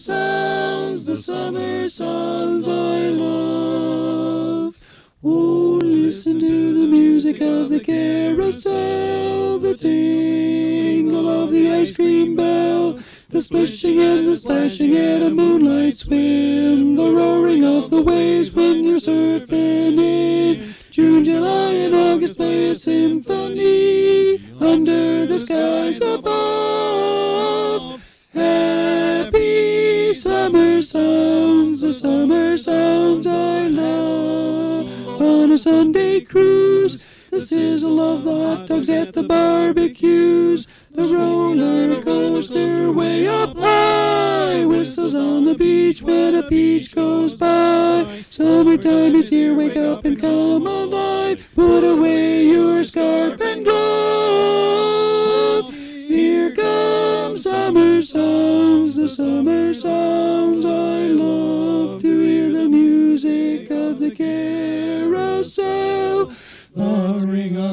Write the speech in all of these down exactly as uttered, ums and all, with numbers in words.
sounds, the summer sounds I love. Oh, listen to the music of the carousel, the tingle of the ice cream bell, the splishing and the splashing at a moonlight swim, the roaring of the waves when you're surfing in June, July, and August. Play a symphony under the skies above. Happy summer sounds, the summer sounds I love. On a Sunday cruise, the sizzle of the hot dogs at the barbecues, the roller coaster way up high, whistles on the beach when a peach goes by. Summertime is here, wake up and come alive. Put away your scarf and gloves. Here comes summer sounds, the summer sounds I love. To hear the music of the carousel, the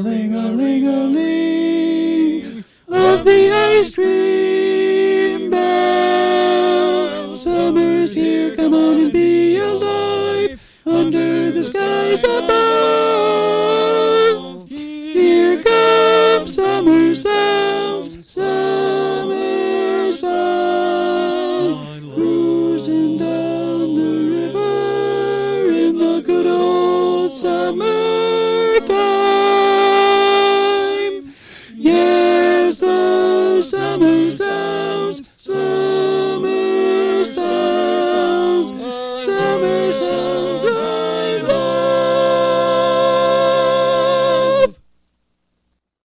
ring-a-ling-a-ling-a-ling of the ice cream bell. Summer's here, come on and be alive under the skies above.